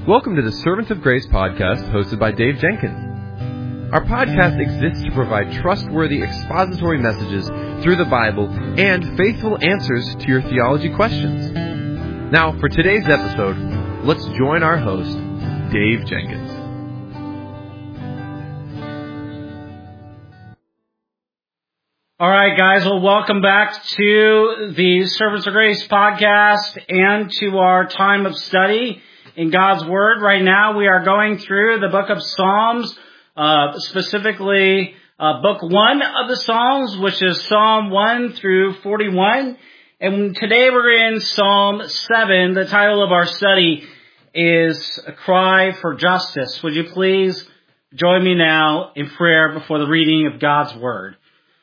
Welcome to the Servants of Grace podcast hosted by Dave Jenkins. Our podcast exists to provide trustworthy expository messages through the Bible and faithful answers to your theology questions. Now, for today's episode, let's join our host, Dave Jenkins. All right, guys. Well, welcome back to the Servants of Grace podcast and to our time of study in God's Word. Right now, we are going through the book of Psalms, specifically book 1 of the Psalms, which is Psalm 1 through 41. And today we're in Psalm 7. The title of our study is A Cry for Justice. Would you please join me now in prayer before the reading of God's Word?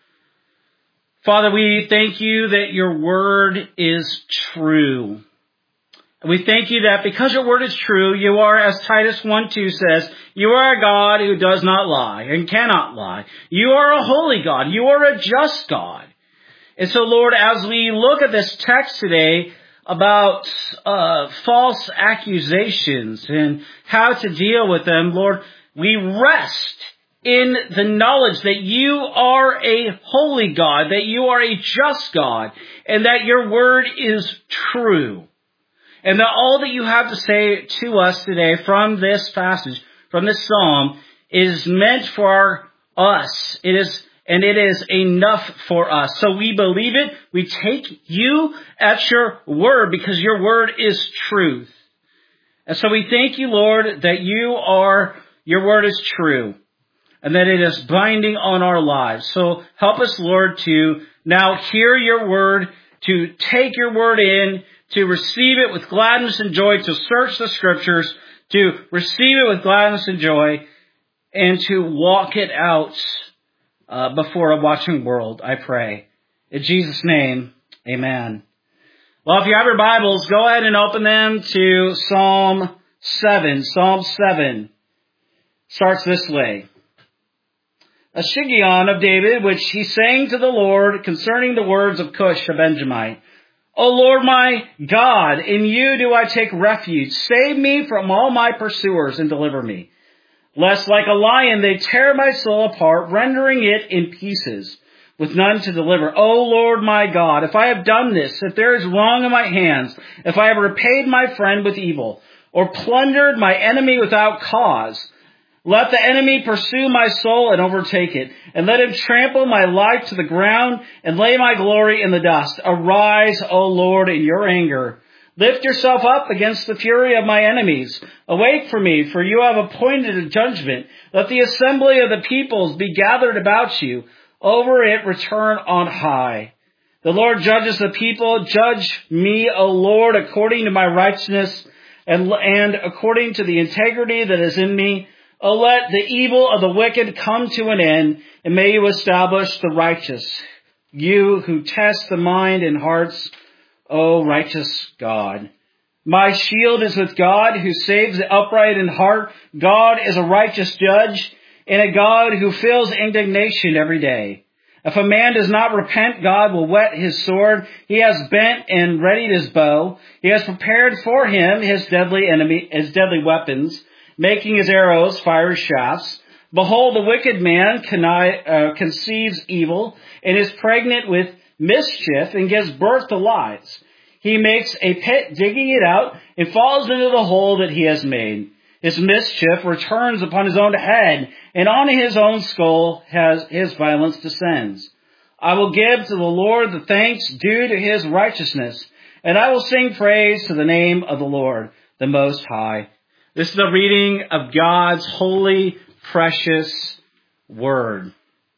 Father, we thank you that your word is true. We thank you that because your word is true, you are, as Titus 1:2 says, you are a God who does not lie and cannot lie. You are a holy God. You are a just God. And so, Lord, as we look at this text today about false accusations and how to deal with them, Lord, we rest in the knowledge that you are a holy God, that you are a just God, and that your word is true. And that all that you have to say to us today from this passage, from this psalm, is meant for us. It is enough for us. So we believe it. We take you at your word because your word is truth. And so we thank you, Lord, that your word is true, and that it is binding on our lives. So help us, Lord, to now hear your word, to take your word in, to receive it with gladness and joy, to search the scriptures, to receive it with gladness and joy, and to walk it out before a watching world, I pray. In Jesus' name, amen. Well, if you have your Bibles, go ahead and open them to Psalm 7. Psalm 7 starts this way. A Shiggaion of David, which he sang to the Lord concerning the words of Cush, a Benjamite. O Lord my God, in you do I take refuge. Save me from all my pursuers and deliver me. Lest like a lion they tear my soul apart, rendering it in pieces, with none to deliver. O Lord my God, if I have done this, if there is wrong in my hands, if I have repaid my friend with evil, or plundered my enemy without cause, let the enemy pursue my soul and overtake it, and let him trample my life to the ground and lay my glory in the dust. Arise, O Lord, in your anger. Lift yourself up against the fury of my enemies. Awake for me, for you have appointed a judgment. Let the assembly of the peoples be gathered about you. Over it return on high. The Lord judges the people. Judge me, O Lord, according to my righteousness and according to the integrity that is in me. O let the evil of the wicked come to an end, and may you establish the righteous. You who test the mind and hearts, O righteous God. My shield is with God, who saves the upright in heart. God is a righteous judge, and a God who feels indignation every day. If a man does not repent, God will whet his sword. He has bent and readied his bow. He has prepared for him his deadly weapons, making his arrows fiery shafts. Behold, the wicked man conceives evil and is pregnant with mischief and gives birth to lies. He makes a pit, digging it out, and falls into the hole that he has made. His mischief returns upon his own head, and on his own skull his violence descends. I will give to the Lord the thanks due to his righteousness, and I will sing praise to the name of the Lord, the Most High. This is the reading of God's holy, precious word.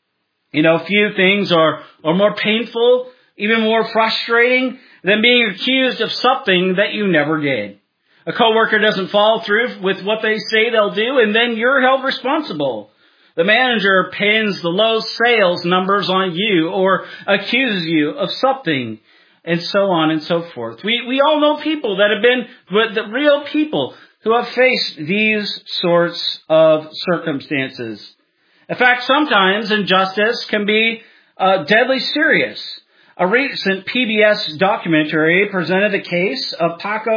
You know, few things are more painful, even more frustrating, than being accused of something that you never did. A coworker doesn't follow through with what they say they'll do, and then you're held responsible. The manager pins the low sales numbers on you or accuses you of something, and so on and so forth. We all know people that have been the real people who have faced these sorts of circumstances. In fact, sometimes injustice can be deadly serious. A recent PBS documentary presented the case of Paco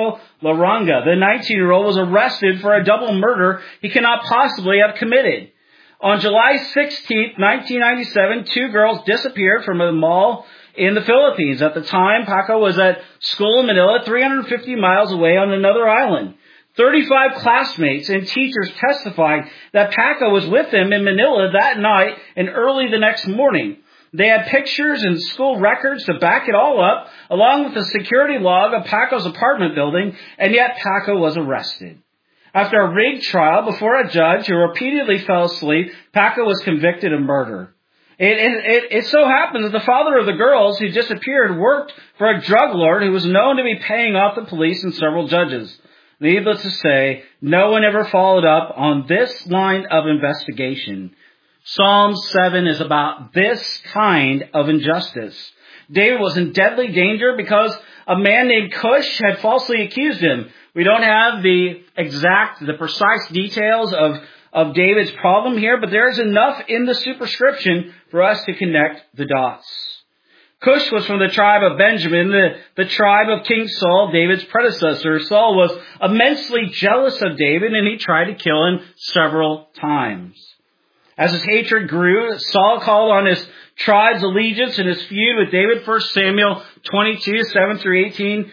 Laranga. The 19-year-old was arrested for a double murder he cannot possibly have committed. On July 16, 1997, 2 girls disappeared from a mall in the Philippines. At the time, Paco was at school in Manila, 350 miles away on another island. 35 classmates and teachers testified that Paco was with them in Manila that night and early the next morning. They had pictures and school records to back it all up, along with the security log of Paco's apartment building, and yet Paco was arrested. After a rigged trial before a judge who repeatedly fell asleep, Paco was convicted of murder. It so happened that the father of the girls who disappeared worked for a drug lord who was known to be paying off the police and several judges. Needless to say, no one ever followed up on this line of investigation. Psalm 7 is about this kind of injustice. David was in deadly danger because a man named Cush had falsely accused him. We don't have the precise details of David's problem here, but there's enough in the superscription for us to connect the dots. Cush was from the tribe of Benjamin, the tribe of King Saul, David's predecessor. Saul was immensely jealous of David, and he tried to kill him several times. As his hatred grew, Saul called on his tribe's allegiance in his feud with David. 1 Samuel 22, 7 through 8,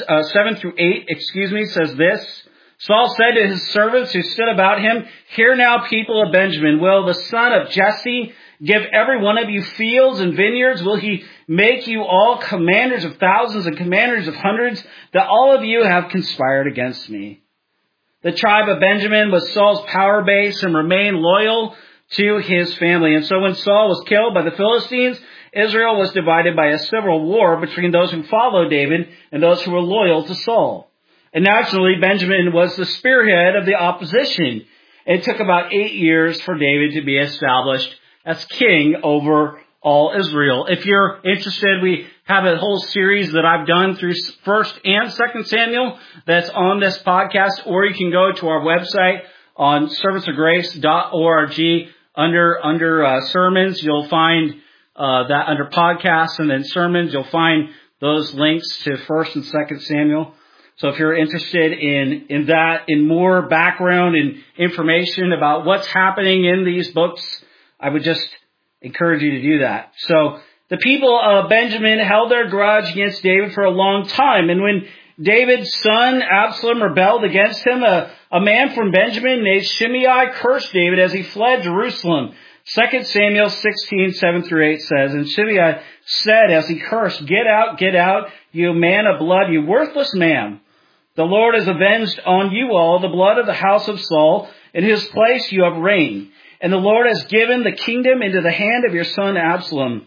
says this. Saul said to his servants who stood about him, "Hear now, people of Benjamin, will the son of Jesse give every one of you fields and vineyards? Will he make you all commanders of thousands and commanders of hundreds, that all of you have conspired against me?" The tribe of Benjamin was Saul's power base and remained loyal to his family. And so when Saul was killed by the Philistines, Israel was divided by a civil war between those who followed David and those who were loyal to Saul. And naturally, Benjamin was the spearhead of the opposition. It took about 8 years for David to be established as king over all Israel. If you're interested, we have a whole series that I've done through 1 and 2 Samuel that's on this podcast, or you can go to our website on servantsofgrace.org. Under sermons, you'll find that under podcasts, and then sermons, you'll find those links to 1 and 2 Samuel. So if you're interested in that, in more background and information about what's happening in these books, I would just encourage you to do that. So the people of Benjamin held their grudge against David for a long time. And when David's son Absalom rebelled against him, a man from Benjamin named Shimei cursed David as he fled Jerusalem. 2 Samuel 16, 7 through 8 says, "And Shimei said as he cursed, 'Get out, you man of blood, you worthless man. The Lord has avenged on you all the blood of the house of Saul. In his place you have reigned. And the Lord has given the kingdom into the hand of your son Absalom.'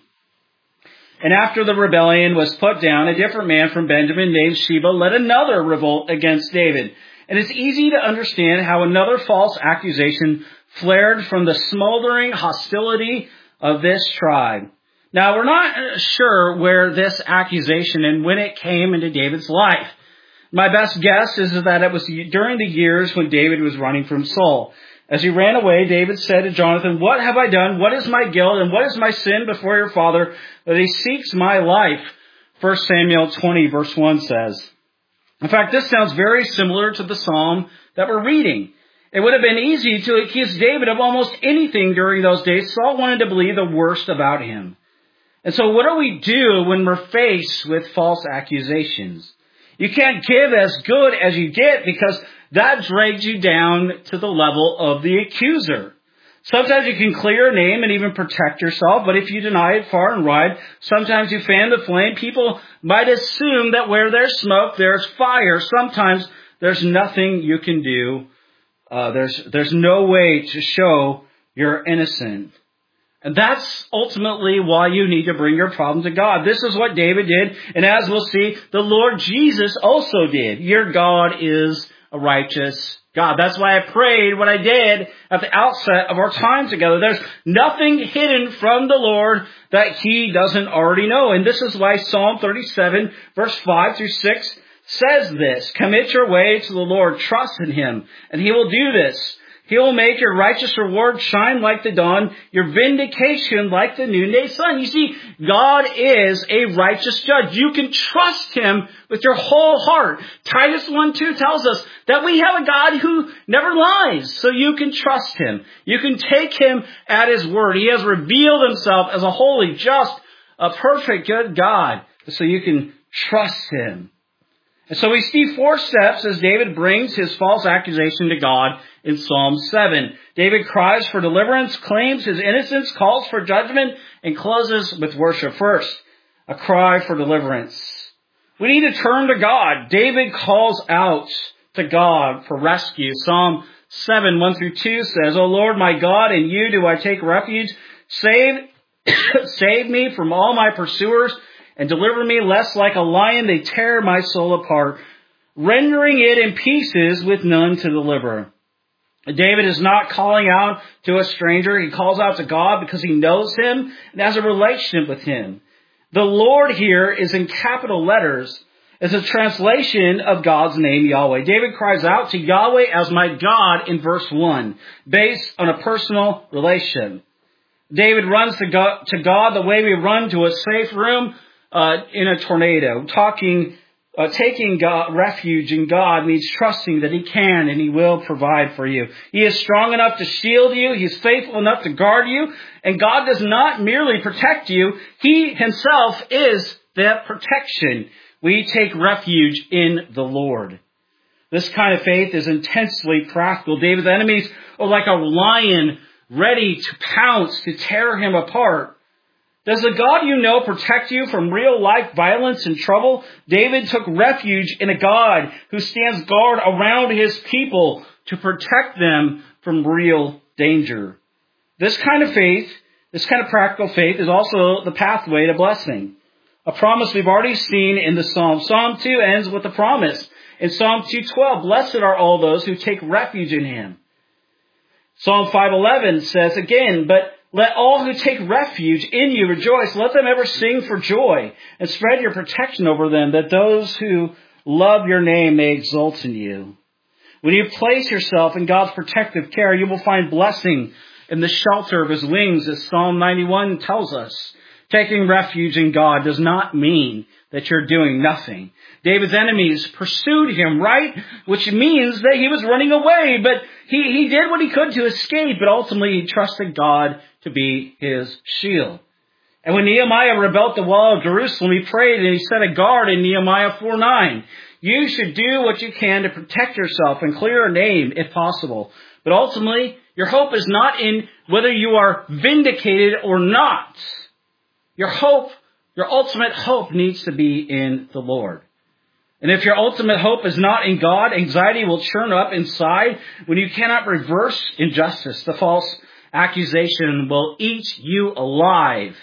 And after the rebellion was put down, a different man from Benjamin named Sheba led another revolt against David. And it's easy to understand how another false accusation flared from the smoldering hostility of this tribe. Now, we're not sure where this accusation and when it came into David's life. My best guess is that it was during the years when David was running from Saul. As he ran away, David said to Jonathan, 'What have I done? What is my guilt? And what is my sin before your father that he seeks my life?' 1 Samuel 20 verse 1 says. In fact, this sounds very similar to the psalm that we're reading. It would have been easy to accuse David of almost anything during those days. Saul wanted to believe the worst about him. And so what do we do when we're faced with false accusations? You can't give as good as you get, because that drags you down to the level of the accuser. Sometimes you can clear a name and even protect yourself, but if you deny it far and wide, sometimes you fan the flame. People might assume that where there's smoke, there's fire. Sometimes there's nothing you can do. There's no way to show you're innocent. And that's ultimately why you need to bring your problem to God. This is what David did. And as we'll see, the Lord Jesus also did. Your God is a righteous God. That's why I prayed what I did at the outset of our time together. There's nothing hidden from the Lord that he doesn't already know. And this is why Psalm 37 verse 5 through 6 says this: "Commit your way to the Lord, trust in him, and he will do this. He will make your righteous reward shine like the dawn, your vindication like the noonday sun. You see, God is a righteous judge. You can trust Him with your whole heart. Titus 1:2 tells us that we have a God who never lies, so you can trust Him. You can take Him at His word. He has revealed Himself as a holy, just, a perfect, good God, so you can trust Him. And so we see 4 steps as David brings his false accusation to God in Psalm 7. David cries for deliverance, claims his innocence, calls for judgment, and closes with worship. First, a cry for deliverance. We need to turn to God. David calls out to God for rescue. Psalm 7, 1-2 says, O Lord my God, in you do I take refuge. Save me from all my pursuers, and deliver me, lest like a lion they tear my soul apart, rendering it in pieces with none to deliver. David is not calling out to a stranger. He calls out to God because he knows Him and has a relationship with Him. The Lord here is in capital letters as a translation of God's name, Yahweh. David cries out to Yahweh as my God in verse 1, based on a personal relation. David runs to God the way we run to a safe room in a tornado. Taking refuge in God means trusting that He can and He will provide for you. He is strong enough to shield you. He is faithful enough to guard you. And God does not merely protect you. He Himself is that protection. We take refuge in the Lord. This kind of faith is intensely practical. David's enemies are like a lion ready to pounce, to tear him apart. Does the God you know protect you from real life violence and trouble? David took refuge in a God who stands guard around His people to protect them from real danger. This kind of faith, this kind of practical faith, is also the pathway to blessing. A promise we've already seen in the Psalm. Psalm 2 ends with a promise. In Psalm 2:12, blessed are all those who take refuge in Him. Psalm 5:11 says again, but let all who take refuge in you rejoice. Let them ever sing for joy, and spread your protection over them, that those who love your name may exult in you. When you place yourself in God's protective care, you will find blessing in the shelter of His wings, as Psalm 91 tells us. Taking refuge in God does not mean that you're doing nothing. David's enemies pursued him, right? Which means that he was running away, but he did what he could to escape, but ultimately he trusted God to be his shield. And when Nehemiah rebuilt the wall of Jerusalem, he prayed and he set a guard in Nehemiah 4:9. You should do what you can to protect yourself and clear a name if possible. But ultimately, your hope is not in whether you are vindicated or not. Your ultimate hope needs to be in the Lord. And if your ultimate hope is not in God, anxiety will churn up inside when you cannot reverse injustice. The false accusation will eat you alive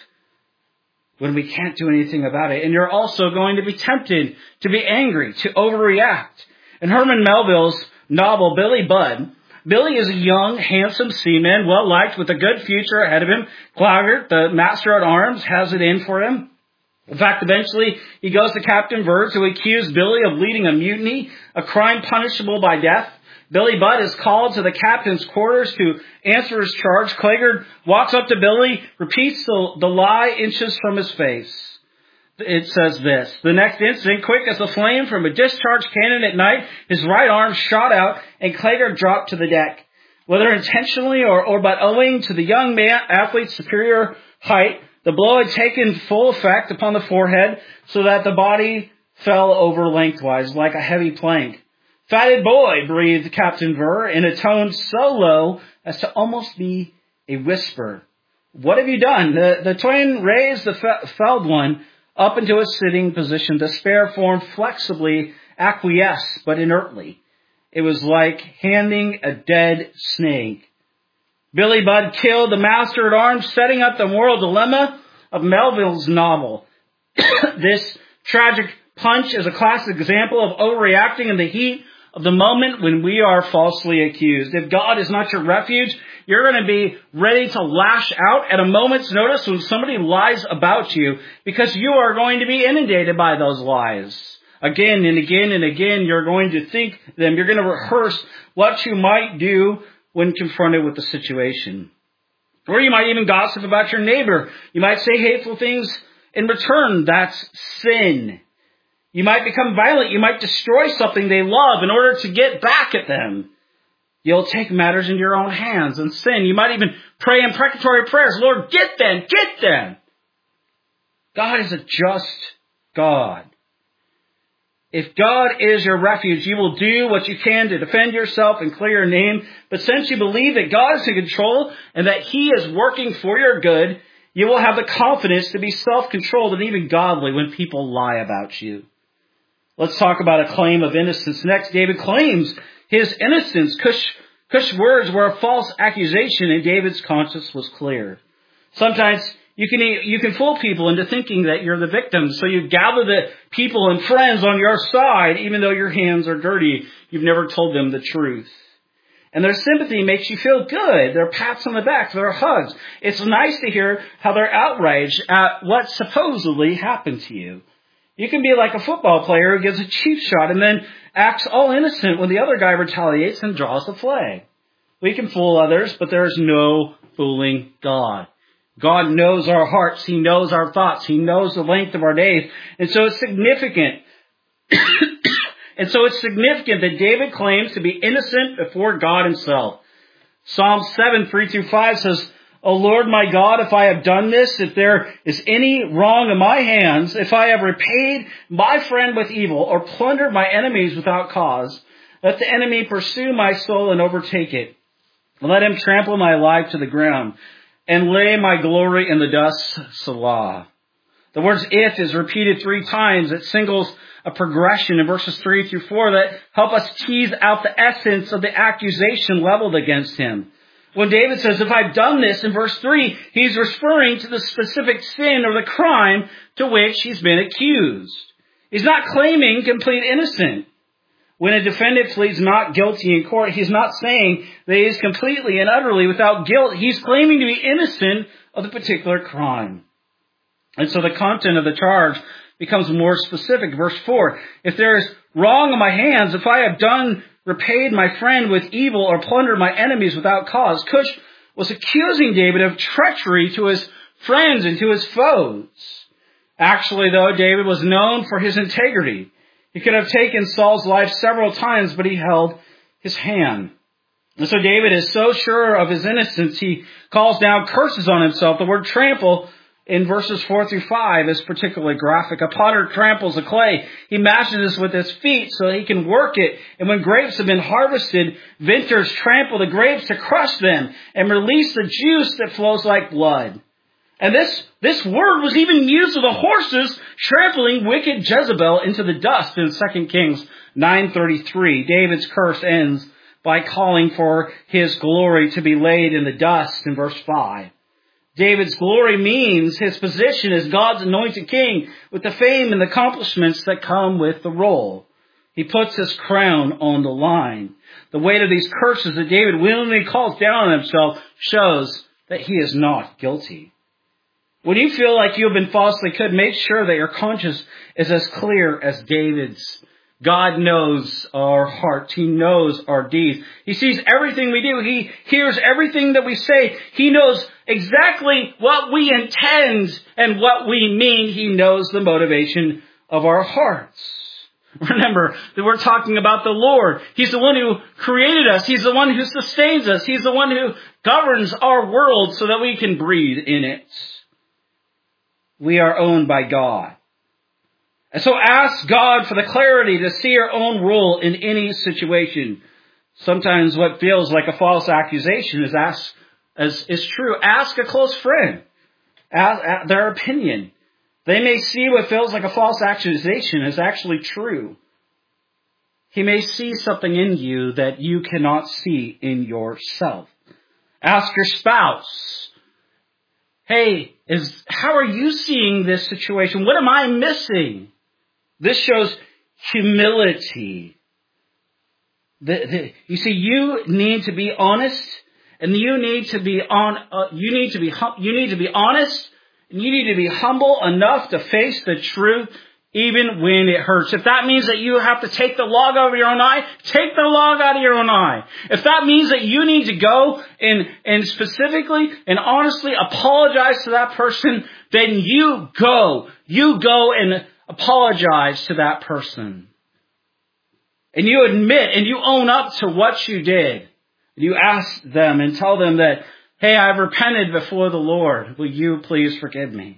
when we can't do anything about it. And you're also going to be tempted to be angry, to overreact. In Herman Melville's novel, Billy Budd, Billy is a young, handsome seaman, well-liked, with a good future ahead of him. Claggart, the master at arms, has it in for him. In fact, eventually, he goes to Captain Virz, who accused Billy of leading a mutiny, a crime punishable by death. Billy Budd is called to the captain's quarters to answer his charge. Claggart walks up to Billy, repeats the lie inches from his face. It says this, the next instant, quick as a flame from a discharged cannon at night, his right arm shot out and Claggart dropped to the deck. Whether intentionally or but owing to the young athlete's superior height, the blow had taken full effect upon the forehead so that the body fell over lengthwise like a heavy plank. Fatted boy, breathed Captain Virz in a tone so low as to almost be a whisper. What have you done? The twain raised the felled one up into a sitting position. The spare form flexibly acquiesced, but inertly. It was like handing a dead snake. Billy Budd killed the master at arms, setting up the moral dilemma of Melville's novel. This tragic punch is a classic example of overreacting in the heat of the moment when we are falsely accused. If God is not your refuge, you're going to be ready to lash out at a moment's notice when somebody lies about you, because you are going to be inundated by those lies. Again and again and again, you're going to think them. You're going to rehearse what you might do when confronted with the situation. Or you might even gossip about your neighbor. You might say hateful things in return. That's sin. You might become violent. You might destroy something they love in order to get back at them. You'll take matters into your own hands and sin. You might even pray imprecatory prayers. Lord, get them, get them. God is a just God. If God is your refuge, you will do what you can to defend yourself and clear your name. But since you believe that God is in control and that He is working for your good, you will have the confidence to be self-controlled and even godly when people lie about you. Let's talk about a claim of innocence. Next, David claims his innocence. Cush's words were a false accusation, and David's conscience was clear. Sometimes you can fool people into thinking that you're the victim, so you gather the people and friends on your side, even though your hands are dirty. You've never told them the truth. And their sympathy makes you feel good. Their pats on the back, their hugs. It's nice to hear how they're outraged at what supposedly happened to you. You can be like a football player who gives a cheap shot and then acts all innocent when the other guy retaliates and draws the flag. We can fool others, but there is no fooling God. God knows our hearts. He knows our thoughts. He knows the length of our days. And so it's significant. that David claims to be innocent before God Himself. Psalm 7, 3-5 says, O Lord my God, if I have done this, if there is any wrong in my hands, if I have repaid my friend with evil or plundered my enemies without cause, let the enemy pursue my soul and overtake it. Let him trample my life to the ground and lay my glory in the dust. Selah. The words if is repeated 3 times. It signals a progression in verses 3-4 that help us tease out the essence of the accusation leveled against him. When David says, if I've done this, in verse 3, he's referring to the specific sin or the crime to which he's been accused. He's not claiming complete innocence. When a defendant pleads not guilty in court, he's not saying that he is completely and utterly without guilt. He's claiming to be innocent of the particular crime. And so the content of the charge becomes more specific. Verse 4, if there is wrong in my hands, if I have repaid my friend with evil or plundered my enemies without cause. Cush was accusing David of treachery to his friends and to his foes. Actually, though, David was known for his integrity. He could have taken Saul's life several times, but he held his hand. And so David is so sure of his innocence, he calls down curses on himself. The word trample in verses 4-5 is particularly graphic. A potter tramples the clay. He mashes it with his feet so that he can work it. And when grapes have been harvested, vintners trample the grapes to crush them and release the juice that flows like blood. And this word was even used of the horses trampling wicked Jezebel into the dust in 2 Kings 9:33. David's curse ends by calling for his glory to be laid in the dust in verse 5. David's glory means his position as God's anointed king with the fame and the accomplishments that come with the role. He puts his crown on the line. The weight of these curses that David willingly calls down on himself shows that he is not guilty. When you feel like you have been falsely accused, make sure that your conscience is as clear as David's. God knows our hearts. He knows our deeds. He sees everything we do. He hears everything that we say. He knows exactly what we intend and what we mean. He knows the motivation of our hearts. Remember that we're talking about the Lord. He's the one who created us. He's the one who sustains us. He's the one who governs our world so that we can breathe in it. We are owned by God. And so ask God for the clarity to see your own role in any situation. Sometimes what feels like a false accusation is true. Ask a close friend their opinion. They may see what feels like a false accusation is actually true. He may see something in you that you cannot see in yourself. Ask your spouse. Hey, how are you seeing this situation? What am I missing? This shows humility. You see, you need to be honest, and you need to be honest, and you need to be humble enough to face the truth even when it hurts. If that means that you have to take the log out of your own eye, take the log out of your own eye. If that means that you need to go and specifically and honestly apologize to that person, then you go. You go and apologize to that person. And you admit and you own up to what you did. You ask them and tell them that, hey, I've repented before the Lord. Will you please forgive me?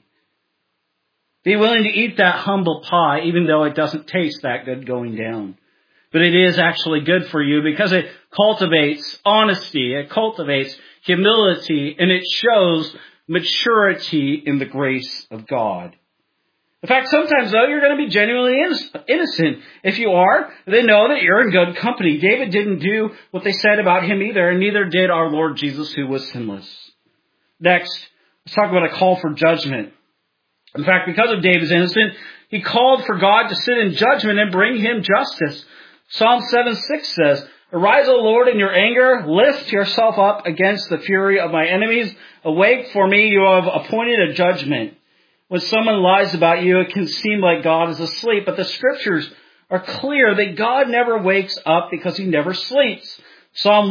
Be willing to eat that humble pie, even though it doesn't taste that good going down. But it is actually good for you because it cultivates honesty, it cultivates humility, and it shows maturity in the grace of God. In fact, sometimes, though, you're going to be genuinely innocent. If you are, then know that you're in good company. David didn't do what they said about him either, and neither did our Lord Jesus, who was sinless. Next, let's talk about a call for judgment. In fact, because of David's innocence, he called for God to sit in judgment and bring him justice. Psalm 7:6 says, Arise, O Lord, in your anger. Lift yourself up against the fury of my enemies. Awake, for me you have appointed a judgment. When someone lies about you, it can seem like God is asleep, but the scriptures are clear that God never wakes up because he never sleeps. Psalm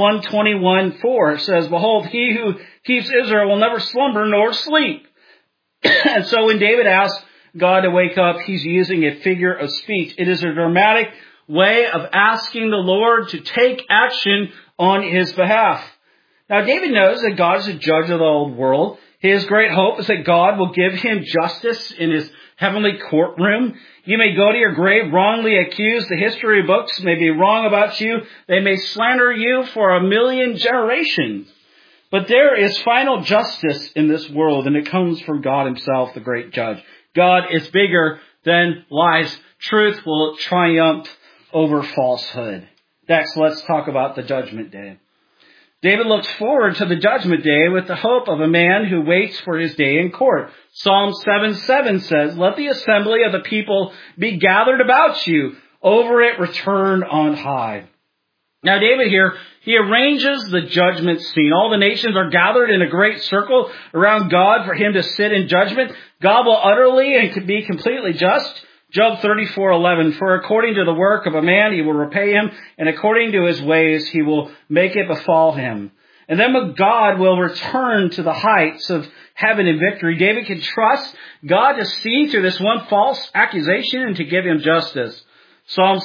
121:4 says, Behold, he who keeps Israel will never slumber nor sleep. And so when David asks God to wake up, he's using a figure of speech. It is a dramatic way of asking the Lord to take action on his behalf. Now, David knows that God is a judge of the old world. His great hope is that God will give him justice in his heavenly courtroom. You may go to your grave wrongly accused. The history books may be wrong about you. They may slander you for 1,000,000 generations. But there is final justice in this world, and it comes from God himself, the great judge. God is bigger than lies. Truth will triumph over falsehood. Next, let's talk about the judgment day. David looks forward to the judgment day with the hope of a man who waits for his day in court. Psalm 7:7 says, Let the assembly of the people be gathered about you. Over it return on high. Now David here, he arranges the judgment scene. All the nations are gathered in a great circle around God for him to sit in judgment. God will utterly and be completely just. Job 34:11, For according to the work of a man he will repay him, and according to his ways he will make it befall him. And then God will return to the heights of heaven in victory. David can trust God to see through this one false accusation and to give him justice. Psalm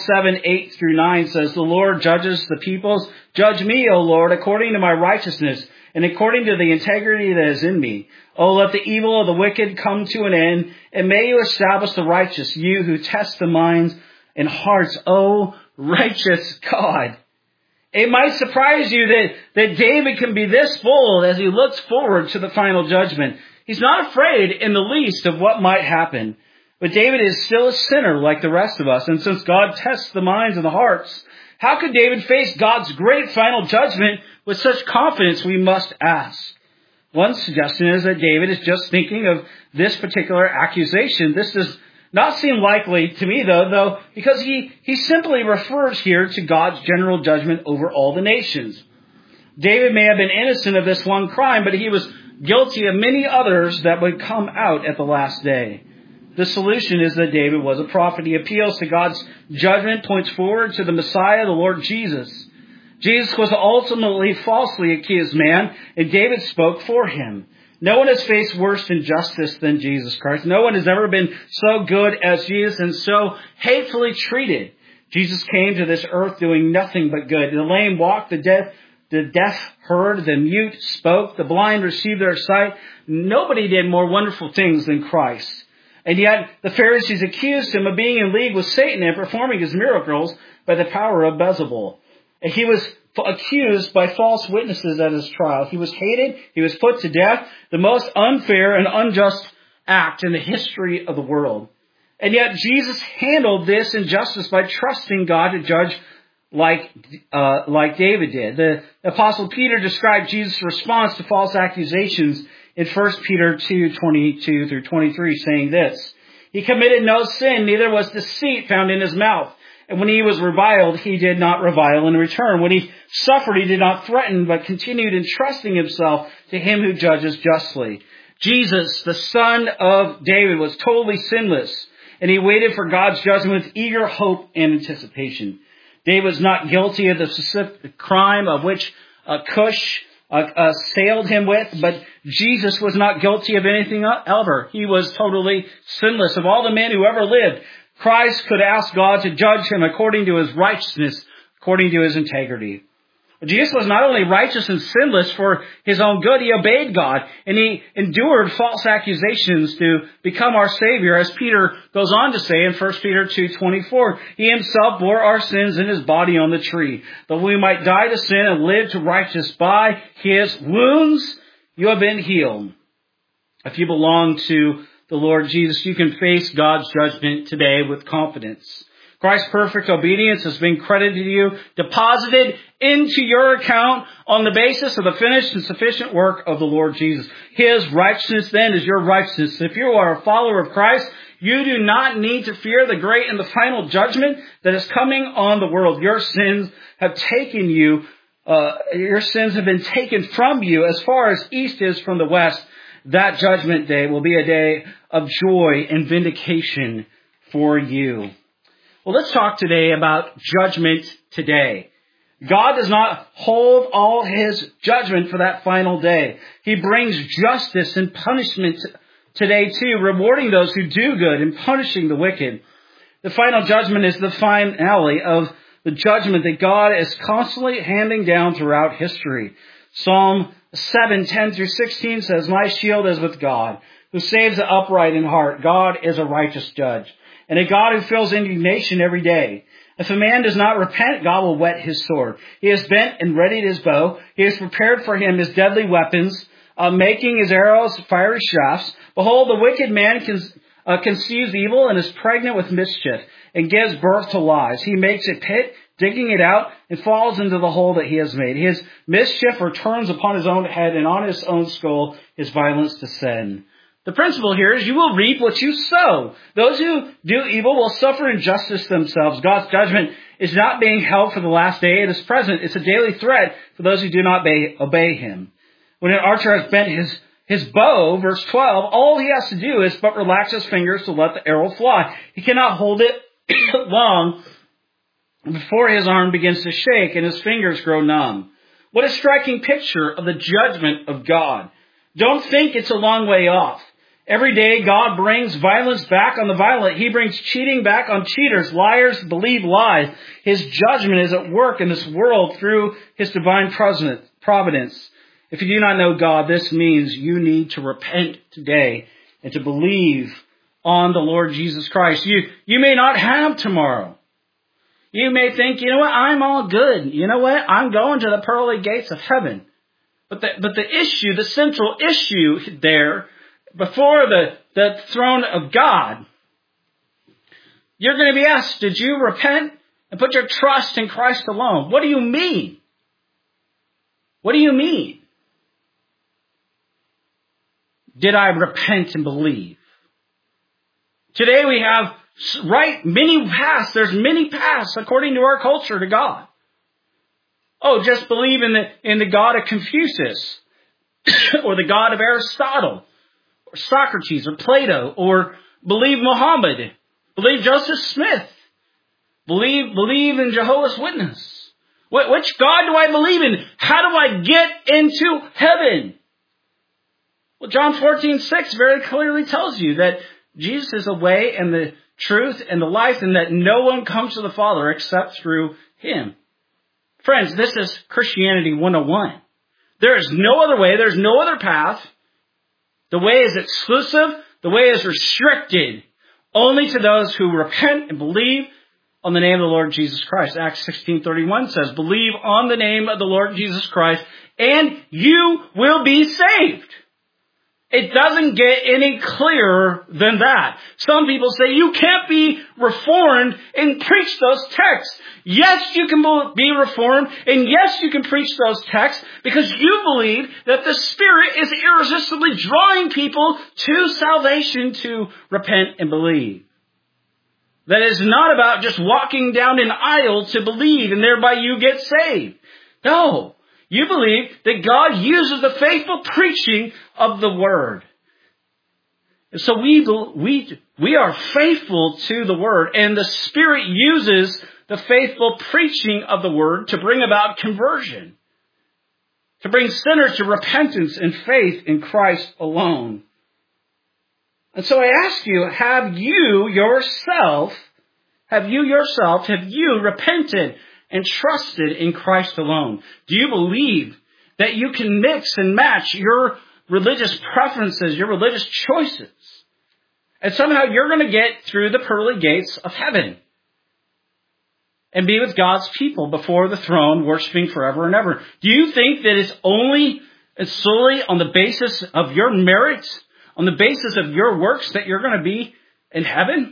7:8-9 says, The Lord judges the peoples. Judge me, O Lord, according to my righteousness, and according to the integrity that is in me. Oh, let the evil of the wicked come to an end, and may you establish the righteous, you who test the minds and hearts, O righteous God. It might surprise you that David can be this bold as he looks forward to the final judgment. He's not afraid in the least of what might happen. But David is still a sinner like the rest of us, and since God tests the minds and the hearts, how could David face God's great final judgment with such confidence, we must ask? One suggestion is that David is just thinking of this particular accusation. This does not seem likely to me, though, because he simply refers here to God's general judgment over all the nations. David may have been innocent of this one crime, but he was guilty of many others that would come out at the last day. The solution is that David was a prophet. He appeals to God's judgment, points forward to the Messiah, the Lord Jesus. Jesus was ultimately falsely accused man, and David spoke for him. No one has faced worse injustice than Jesus Christ. No one has ever been so good as Jesus and so hatefully treated. Jesus came to this earth doing nothing but good. The lame walked, the deaf heard, the mute spoke, the blind received their sight. Nobody did more wonderful things than Christ. And yet the Pharisees accused him of being in league with Satan and performing his miracles by the power of Beelzebul. And he was accused by false witnesses at his trial. He was hated. He was put to death. The most unfair and unjust act in the history of the world. And yet Jesus handled this injustice by trusting God to judge like David did. The Apostle Peter described Jesus' response to false accusations in 1 Peter 2:22-23, saying this, He committed no sin, neither was deceit found in his mouth. And when he was reviled, he did not revile in return. When he suffered, he did not threaten, but continued entrusting himself to him who judges justly. Jesus, the son of David, was totally sinless. and he waited for God's judgment with eager hope and anticipation. David was not guilty of the specific crime of which Cush assailed him with, but Jesus was not guilty of anything ever. He was totally sinless. Of all the men who ever lived, Christ could ask God to judge him according to his righteousness, according to his integrity. Jesus was not only righteous and sinless for his own good, he obeyed God, and he endured false accusations to become our Savior, as Peter goes on to say in 1 Peter 2:24. He himself bore our sins in his body on the tree, that we might die to sin and live to righteousness. By his wounds you have been healed. If you belong to the Lord Jesus, you can face God's judgment today with confidence. Christ's perfect obedience has been credited to you, deposited into your account on the basis of the finished and sufficient work of the Lord Jesus. His righteousness then is your righteousness. If you are a follower of Christ, you do not need to fear the great and the final judgment that is coming on the world. Your sins have taken you, your sins have been taken from you as far as east is from the west. That judgment day will be a day of joy and vindication for you. Well, let's talk today about judgment today. God does not hold all his judgment for that final day. He brings justice and punishment today too, rewarding those who do good and punishing the wicked. The final judgment is the finale of the judgment that God is constantly handing down throughout history. Psalm 7:10-16 says, "My shield is with God, who saves the upright in heart. God is a righteous judge, and a God who feels indignation every day. If a man does not repent, God will whet his sword. He has bent and readied his bow. He has prepared for him his deadly weapons, making his arrows fiery shafts. Behold, the wicked man conceives evil and is pregnant with mischief, and gives birth to lies. He makes a pit, digging it out, and falls into the hole that he has made. His mischief returns upon his own head, and on his own skull his violence descend." The principle here is you will reap what you sow. Those who do evil will suffer injustice themselves. God's judgment is not being held for the last day. It is present. It's a daily threat for those who do not obey him. When an archer has bent his bow, verse 12, all he has to do is but relax his fingers to let the arrow fly. He cannot hold it long before his arm begins to shake and his fingers grow numb. What a striking picture of the judgment of God. Don't think it's a long way off. Every day, God brings violence back on the violent. He brings cheating back on cheaters. Liars believe lies. His judgment is at work in this world through his divine providence. If you do not know God, this means you need to repent today and to believe on the Lord Jesus Christ. You may not have tomorrow. You may think, you know what, I'm all good. You know what, I'm going to the pearly gates of heaven. But the issue, the central issue there, before the throne of God, you're going to be asked, did you repent and put your trust in Christ alone? What do you mean? What do you mean? Did I repent and believe? Today we have many paths. There's many paths according to our culture to God. Oh, just believe in the God of Confucius, or the God of Aristotle, or Socrates, or Plato, or believe Muhammad, believe Joseph Smith, believe in Jehovah's Witness. Which God do I believe in? How do I get into heaven? Well, John 14:6 very clearly tells you that Jesus is the way and the truth and the life, and that no one comes to the Father except through him. Friends, this is Christianity 101. There is no other way. There's no other path. The way is exclusive. The way is restricted only to those who repent and believe on the name of the Lord Jesus Christ. Acts 16:31 says, "Believe on the name of the Lord Jesus Christ, and you will be saved." It doesn't get any clearer than that. Some people say you can't be reformed and preach those texts. Yes, you can be reformed, and yes, you can preach those texts because you believe that the Spirit is irresistibly drawing people to salvation to repent and believe. That is not about just walking down an aisle to believe and thereby you get saved. No. You believe that God uses the faithful preaching of the Word. So we are faithful to the Word, and the Spirit uses the faithful preaching of the Word to bring about conversion, to bring sinners to repentance and faith in Christ alone. And so I ask you, have you repented and trusted in Christ alone? Do you believe that you can mix and match your religious preferences, your religious choices, and somehow you're going to get through the pearly gates of heaven and be with God's people before the throne, worshiping forever and ever? Do you think that it's solely on the basis of your merit, on the basis of your works, that you're going to be in heaven?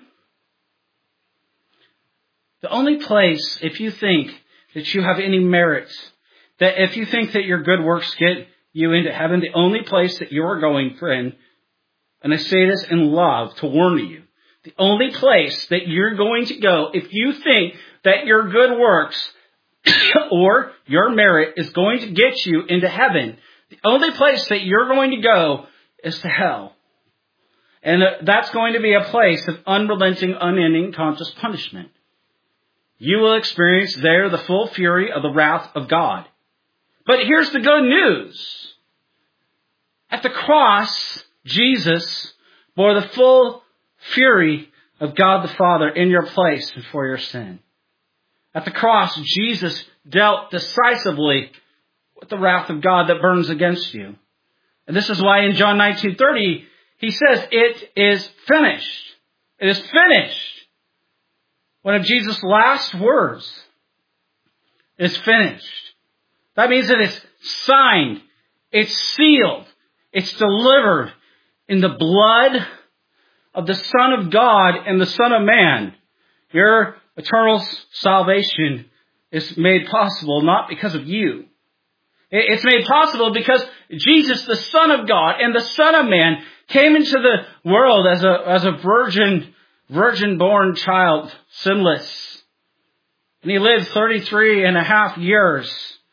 The only place, if you think that you have any merit, that if you think that your good works get you into heaven, the only place that you're going, friend, and I say this in love to warn you, the only place that you're going to go if you think that your good works or your merit is going to get you into heaven, the only place that you're going to go is to hell. And that's going to be a place of unrelenting, unending, conscious punishment. You will experience there the full fury of the wrath of God. But here's the good news. At the cross, Jesus bore the full fury of God the Father in your place and for your sin. At the cross, Jesus dealt decisively with the wrath of God that burns against you. And this is why in John 19:30, he says, it is finished. It is finished. One of Jesus' last words is finished. That means that it's signed, it's sealed, it's delivered in the blood of the Son of God and the Son of Man. Your eternal salvation is made possible not because of you. It's made possible because Jesus, the Son of God and the Son of Man, came into the world as a virgin-born child, sinless. And he lived 33 and a half years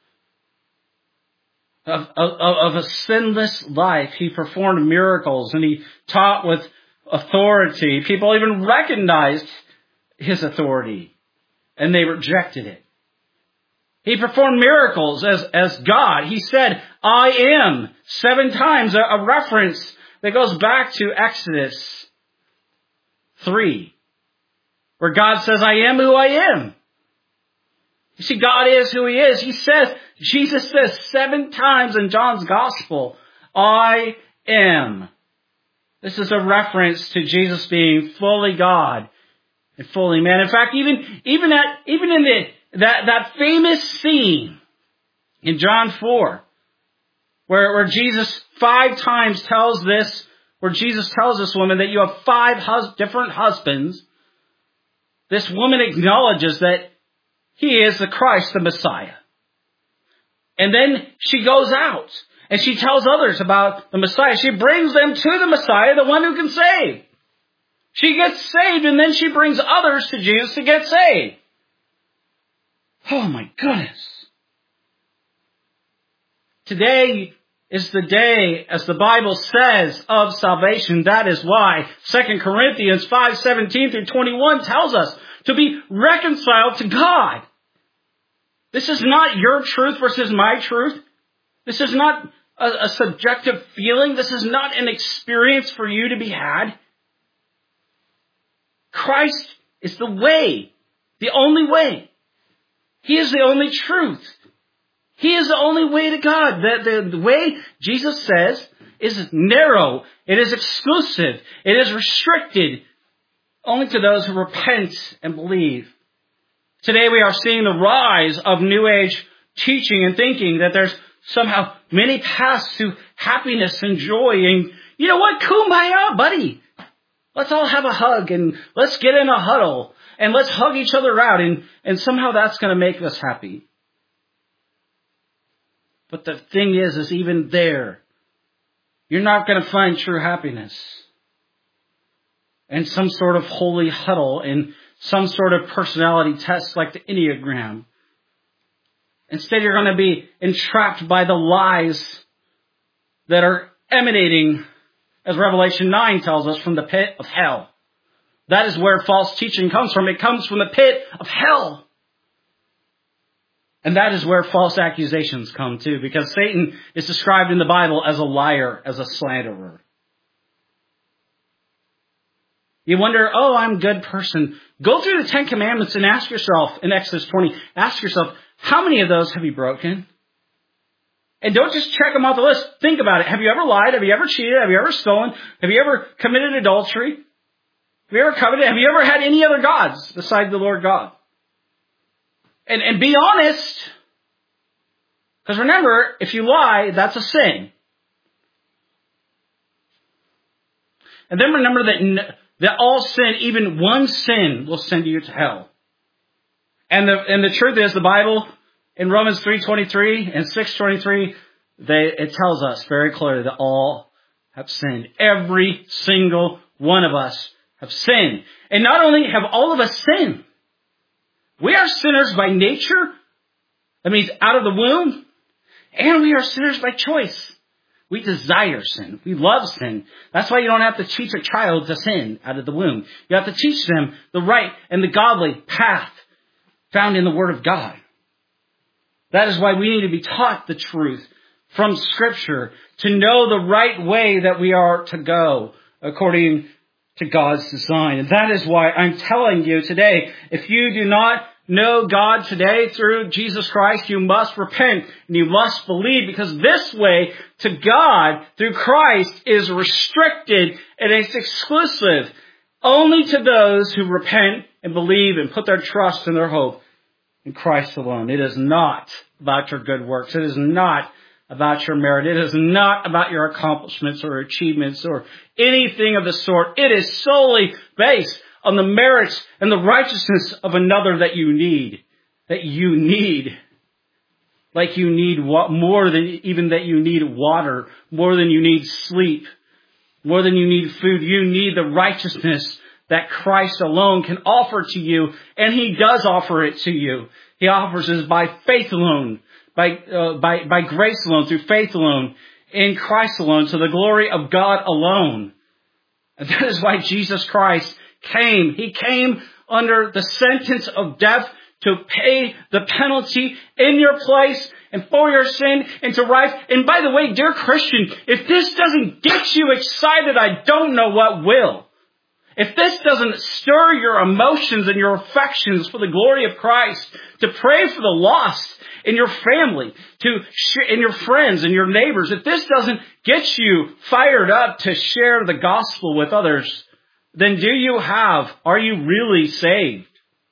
of a sinless life. He performed miracles and he taught with authority. People even recognized his authority and they rejected it. He performed miracles as God. He said, I am, 7 times, a reference that goes back to Exodus 3, where God says, I am who I am. You see, God is who He is. Jesus says 7 times in John's Gospel, I am. This is a reference to Jesus being fully God and fully man. In fact, even in that famous scene in John 4, where Jesus 5 times tells this woman that you have 5 different husbands, this woman acknowledges that He is the Christ, the Messiah. And then she goes out and she tells others about the Messiah. She brings them to the Messiah, the one who can save. She gets saved and then she brings others to Jesus to get saved. Oh my goodness. Today is the day, as the Bible says, of salvation. That is why 2 Corinthians 5:17 through 21 tells us to be reconciled to God. This is not your truth versus my truth. This is not a subjective feeling. This is not an experience for you to be had. Christ is the way, the only way. He is the only truth. He is the only way to God. The way, Jesus says, is narrow. It is exclusive. It is restricted only to those who repent and believe. Today we are seeing the rise of New Age teaching and thinking that there's somehow many paths to happiness and joy. And you know what? Kumbaya, buddy. Let's all have a hug and let's get in a huddle and let's hug each other out and somehow that's going to make us happy. But the thing is even there, you're not going to find true happiness in some sort of holy huddle, in some sort of personality test like the Enneagram. Instead, you're going to be entrapped by the lies that are emanating as Revelation 9 tells us, from the pit of hell. That is where false teaching comes from. It comes from the pit of hell. And that is where false accusations come too, because Satan is described in the Bible as a liar, as a slanderer. You wonder, I'm a good person. Go through the 10 Commandments and ask yourself, in Exodus 20, ask yourself, how many of those have you broken? And don't just check them off the list. Think about it. Have you ever lied? Have you ever cheated? Have you ever stolen? Have you ever committed adultery? Have you ever coveted? Have you ever had any other gods besides the Lord God? And be honest. Because remember, if you lie, that's a sin. And then remember that all sin, even one sin, will send you to hell. And the truth is, the Bible, in Romans 3:23 and 6:23, it tells us very clearly that all have sinned. Every single one of us have sinned. And not only have all of us sinned, we are sinners by nature. That means out of the womb. And we are sinners by choice. We desire sin. We love sin. That's why you don't have to teach a child to sin out of the womb. You have to teach them the right and the godly path found in the Word of God. That is why we need to be taught the truth from Scripture to know the right way that we are to go according to God's design. And that is why I'm telling you today, if you do not know God today through Jesus Christ, you must repent and you must believe, because this way to God through Christ is restricted and it's exclusive only to those who repent and believe and put their trust and their hope in Christ alone. It is not about your good works. It is not about your merit. It is not about your accomplishments or achievements or anything of the sort. It is solely based on the merits and the righteousness of another that you need. That you need. Like you need more than even that you need water, more than you need sleep, more than you need food. You need the righteousness that Christ alone can offer to you, and He does offer it to you. He offers it by faith alone, by grace alone, through faith alone, in Christ alone, to the glory of God alone. And that is why Jesus Christ came. He came under the sentence of death to pay the penalty in your place and for your sin and to rise. And by the way, dear Christian, if this doesn't get you excited, I don't know what will. If this doesn't stir your emotions and your affections for the glory of Christ, to pray for the lost in your family, in your friends and your neighbors, if this doesn't get you fired up to share the gospel with others, then are you really saved?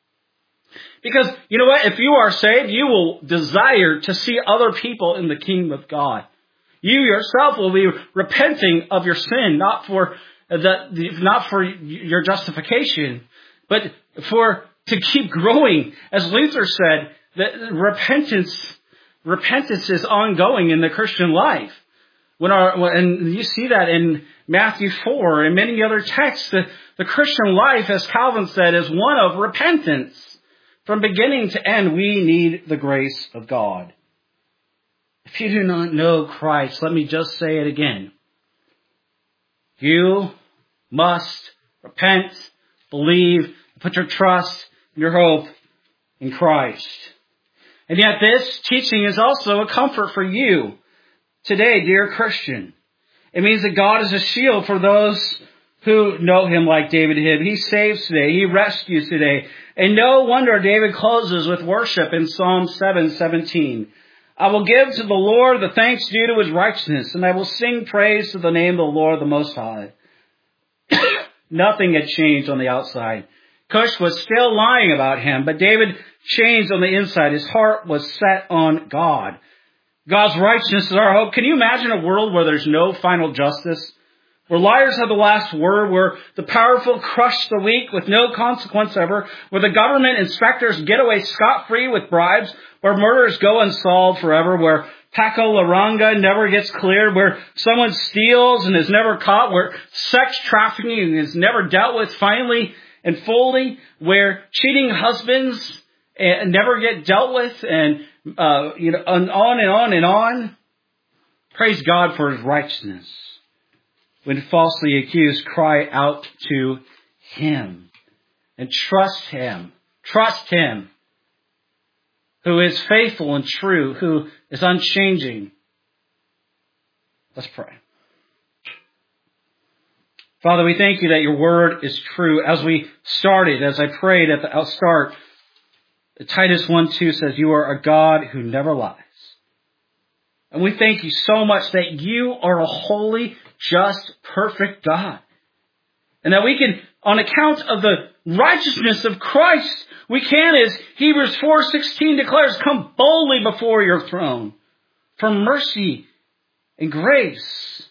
Because, you know what? If you are saved, you will desire to see other people in the kingdom of God. You yourself will be repenting of your sin, not for your justification, but to keep growing. As Luther said, that repentance is ongoing in the Christian life. And you see that in Matthew 4 and many other texts. The Christian life, as Calvin said, is one of repentance. From beginning to end, we need the grace of God. If you do not know Christ, let me just say it again. You must repent, believe, put your trust and your hope in Christ. And yet this teaching is also a comfort for you today, dear Christian. It means that God is a shield for those who know Him like David did. He saves today. He rescues today. And no wonder David closes with worship in Psalm 7:17. I will give to the Lord the thanks due to His righteousness, and I will sing praise to the name of the Lord the Most High. Nothing had changed on the outside. Cush was still lying about him, but David changed on the inside. His heart was set on God. God's righteousness is our hope. Can you imagine a world where there's no final justice? Where liars have the last word, where the powerful crush the weak with no consequence ever, where the government inspectors get away scot-free with bribes, where murders go unsolved forever, where Paco Laranga never gets cleared, where someone steals and is never caught, where sex trafficking is never dealt with finally and fully, where cheating husbands never get dealt with, and on and on and on. Praise God for His righteousness. when falsely accused, cry out to Him and trust Him. Trust Him, who is faithful and true, who is unchanging. Let's pray. Father, we thank you that your word is true. As I prayed at the start, Titus 1:2 says, you are a God who never lies. And we thank you so much that you are a holy, just, perfect God. And that we can, on account of the righteousness of Christ, we can, as Hebrews 4:16 declares, come boldly before your throne for mercy and grace.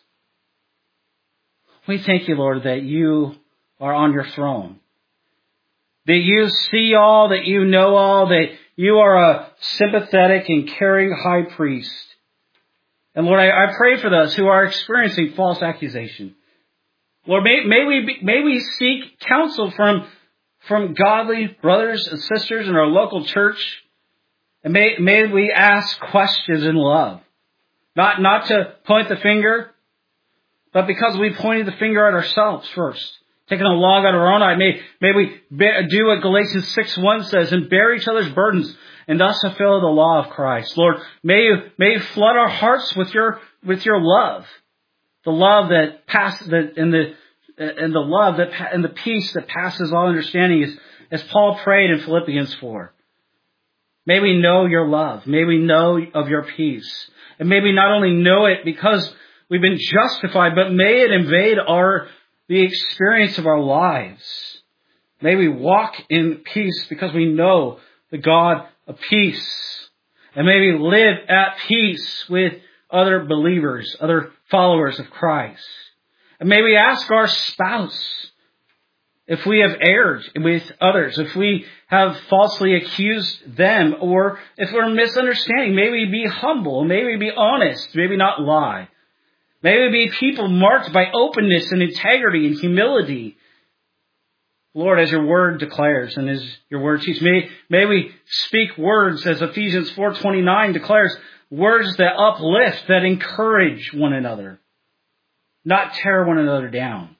We thank you, Lord, that you are on your throne. That you see all, that you know all, that you are a sympathetic and caring high priest. And Lord, I pray for those who are experiencing false accusation. Lord, may we seek counsel from godly brothers and sisters in our local church. And may we ask questions in love. Not to point the finger, but because we pointed the finger at ourselves first. Taking a log out of our own eye. May we do what Galatians 6:1 says and bear each other's burdens and thus fulfill the law of Christ. Lord, may you flood our hearts with your love. The love that and the peace that passes all understanding, as Paul prayed in Philippians 4. May we know your love. May we know of your peace. And may we not only know it because we've been justified, but may it invade the experience of our lives. May we walk in peace because we know the God of peace. And may we live at peace with other believers, other followers of Christ. And may we ask our spouse if we have erred with others, if we have falsely accused them, or if we're misunderstanding. May we be humble. May we be honest. May we not lie. May we be people marked by openness and integrity and humility. Lord, as your word declares and as your word teaches, may we speak words, as Ephesians 4:29 declares, words that uplift, that encourage one another, not tear one another down.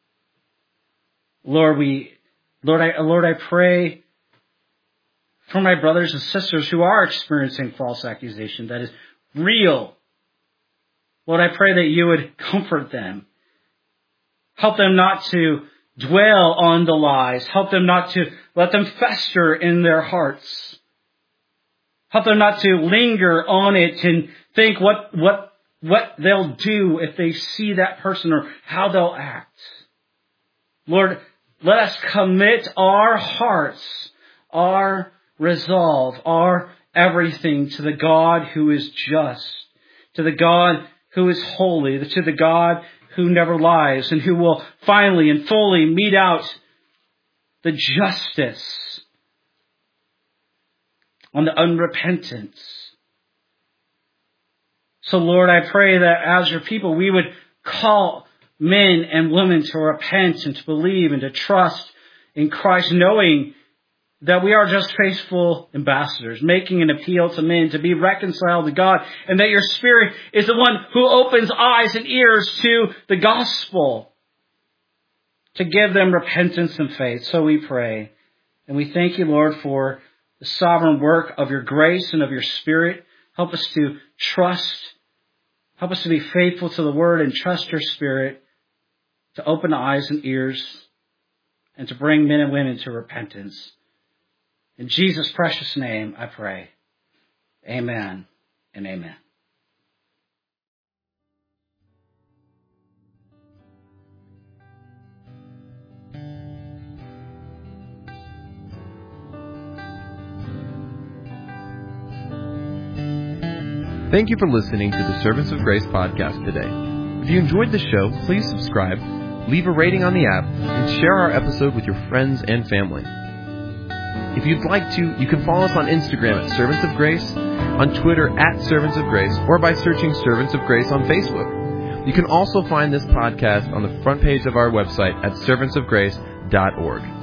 Lord, I pray for my brothers and sisters who are experiencing false accusation that is real. Lord, I pray that you would comfort them. Help them not to dwell on the lies. Help them not to let them fester in their hearts. Help them not to linger on it and think what they'll do if they see that person or how they'll act. Lord, let us commit our hearts, our resolve, our everything to the God who is just, to the God who is holy, to the God who never lies, and who will finally and fully mete out the justice on the unrepentant. So Lord, I pray that as your people, we would call men and women to repent and to believe and to trust in Christ, knowing that we are just faithful ambassadors, making an appeal to men to be reconciled to God, and that your Spirit is the one who opens eyes and ears to the gospel, to give them repentance and faith. So we pray. And we thank you, Lord, for the sovereign work of your grace and of your Spirit. Help us to trust. Help us to be faithful to the word and trust your Spirit to open eyes and ears and to bring men and women to repentance. In Jesus' precious name, I pray. Amen and amen. Thank you for listening to the Servants of Grace podcast today. If you enjoyed the show, please subscribe, leave a rating on the app, and share our episode with your friends and family. If you'd like to, you can follow us on Instagram at Servants of Grace, on Twitter at Servants of Grace, or by searching Servants of Grace on Facebook. You can also find this podcast on the front page of our website at servantsofgrace.org.